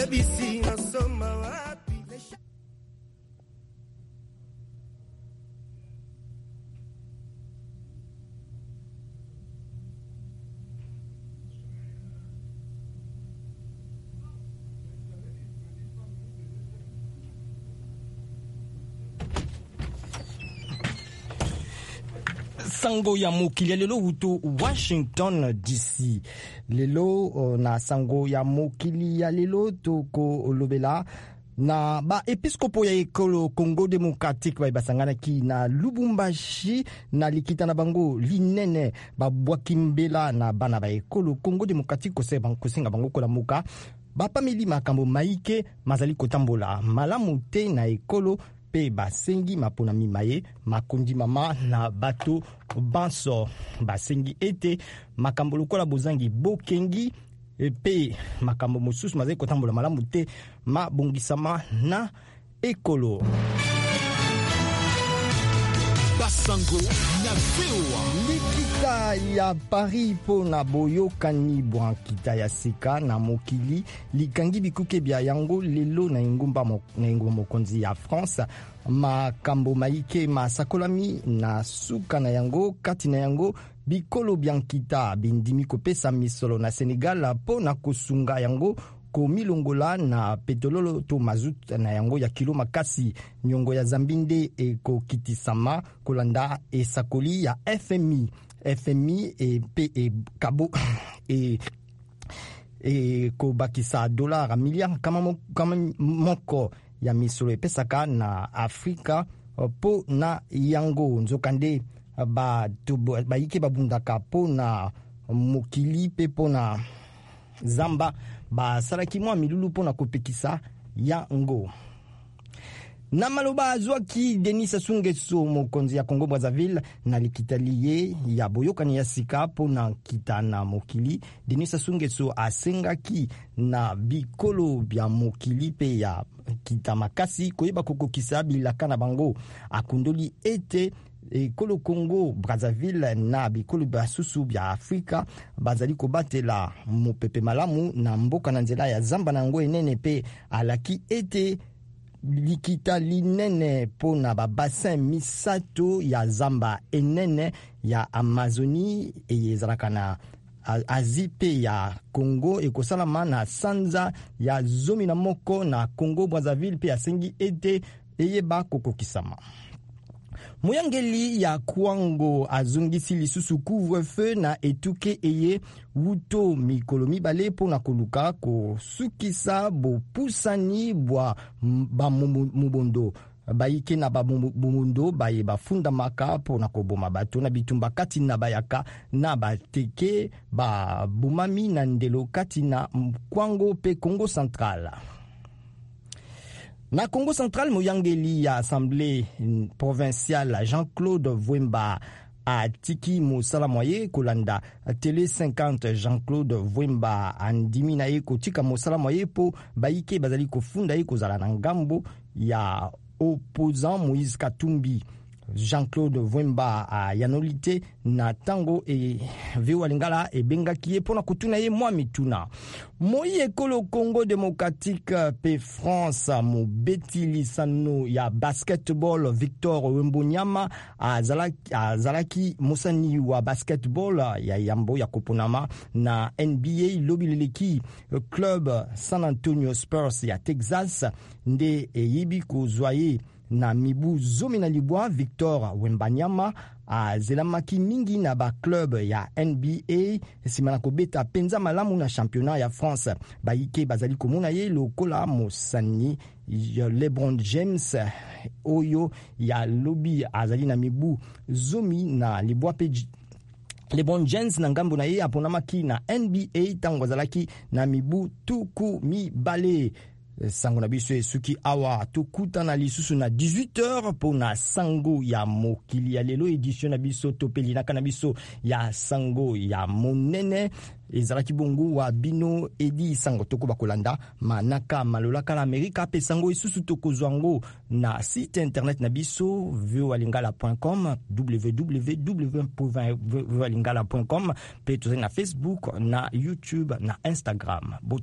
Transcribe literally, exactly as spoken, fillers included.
yebisi nasoma wapi. Sango ya mokili lelo uto Washington D C. Lelo uh, na sango ya mokili ya lelo toko lobela na ba episkopo ya ekolo Congo Democratique ba basangana ki na Lubumbashi na likita na bango linene ba bwakimbela na bana ba ekolo Congo Democratique ko se bango singa bango ko la muka ba pamili makambo maike mazali kotambola malamu te na ekolo pe basengi mapona mimaye makondi mama na bato banso basengi ete makambo lokola bozangi bokengi pe makambo mosusu mazali kotambola malamu te mabongisama na ekolo. Basango na vewa likita ya Paris po na boyokani bwankita ya sika na mokili likangi bikuke bya yango lelo na ingumba mo, na ingumba mokonzi ya France makambo maike masakolami na suka na yango kati na yango bikolo byankita bindimi kopesa misolo na Senegal po na kosunga yango komilongola na petrololo to mazut na yango ya kilo makasi nyongo ya Zambinde eko kitisama kolanda esakoli ya F M I F M I e pe e kabo e e ko bakisa dolar miliard kama kama moko ya misolo epesaka na Afrika po na yango nzokande ba ba ike babundaka po na mokili pe po na zamba ba salaki mwa milulu pona kopekisa ya ngo. Na maloba azwaki Denis Sassou Nguesso mokonzi ya Congo Brazzaville na likitaliye ya boyokani ya sika pona kita na mokili. Denis Sassou Nguesso asengaki na bikolo bya mokili pe ya kita makasi koyeba kokokisa bilaka na bango akundoli ete ekolo Congo Brazzaville na bikolo basusu bya Afrika bazali kobatela mopepe malamu na mboka na nzela ya zamba na ngo enene pe alaki ete likita linene pona ba bassin misato ya zamba enene ya Amazonie ezalaka na Asie pe ya Congo ekosalama na sanza ya zomi na moko na Congo Brazzaville pe asengi ete eyeba kokokisama. Moyangeli ya Kwango azungisi lisusu couvre-feu na etuke eye wuto mikolo mibale pona koluka ko sukisa bo pusani bwa ba mubondo baike na ba mubondo baye bafunda maka pona koboma bato na bitumba kati na bayaka na bateke ba bumami na ndelo kati na Kwango pe Congo Central. Na Congo Central, moyangeli ya Assemblée provinciale Jean-Claude Vwemba a tiki mosala moye kolanda télé cinquante Jean-Claude Vwemba andimi na ye kotika mosala moye po baike bazali kofunda ye kozala na ngambo ya opposant Moïse Katumbi. Jean-Claude Vwemba a yanolite na tango e vewa lingala e bengaki ye pona kutuna ye mwa mituna. Moi ekolo Congo Démocratique pe France mo beti lisano ya basketball Victor Wembonyama a zalaki, a zalaki mosani wa basketball ya yambo ya koponama na N B A lobileleki club San Antonio Spurs ya Texas nde e yibi kozwaye na mibu zomi na libwa. Victor Wembanyama a zelamaki mingi na ba club ya N B A simana kobeta penza malamu na championnat ya France. Baike bazali komona ye lokola mosani LeBron James oyo ya lobby azali na mibu zomi na libwa pe LeBron James na ngambo na ye aponamaki na N B A tango azalaki na mibu tuku mibale. Sango na biso esuki awa tokuta na lisusu na dix-huit heures pona sango ya mokili ya lelo edition na biso topeli na kana biso ya sango ya monene ezalaki bongo wa bino edi sango toko bakolanda manaka malolaka la Amerika pe sango isusu tokozwango na site internet na biso voa lingala point com w w w point voa lingala point com pe tozali na Facebook na YouTube na Instagram.